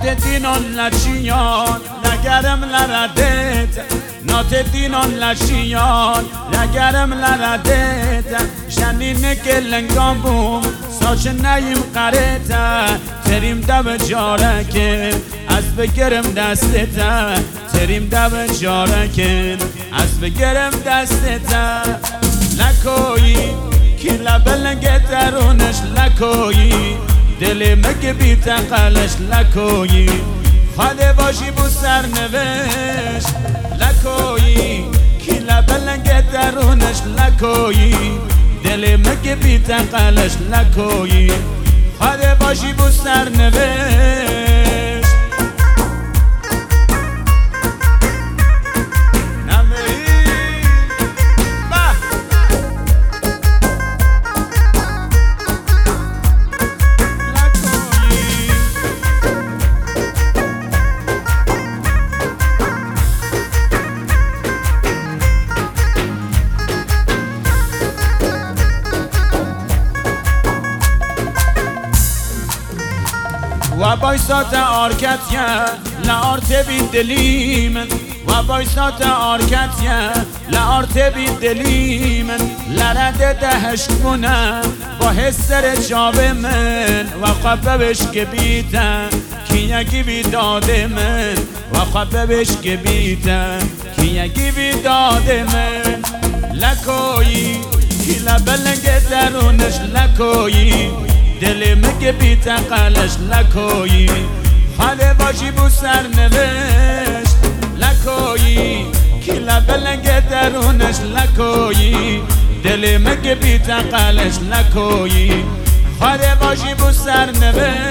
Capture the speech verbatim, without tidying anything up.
دینان لچیان لگرم لردت نات دینان لچیان لگرم لردت شنین گلنگام بوم ساچ نیم قرتا تریم دو جارکن از بگرم دستتا تریم دو جارکن از بگرم دستتا لکویی کی لبلنگ درونش لکویی دل مگه بیت قلش لکویی خاله باشی بو سرنوش لکویی کی لبلنگ درونش لکویی دل مگه بیت قلش لکویی خاله باشی بو سرنوش و بایسات آرکتیه لارت بی دلی من و بایسات آرکتیه لارت بی دلی من لرد دهش کنم با حسر جاب من و خببش که بیتن کی یکی بیداد من و خببش که بیتن کی یکی بیداد من لکویی کی لبلنگ درونش لکویی دل مگه بیت قلش لکویی خاله باشی بو سرنوشت لکویی کی لبلنگ درونش لکویی دل مگه بیت قلش لکویی خاله باشی بو سرنوشت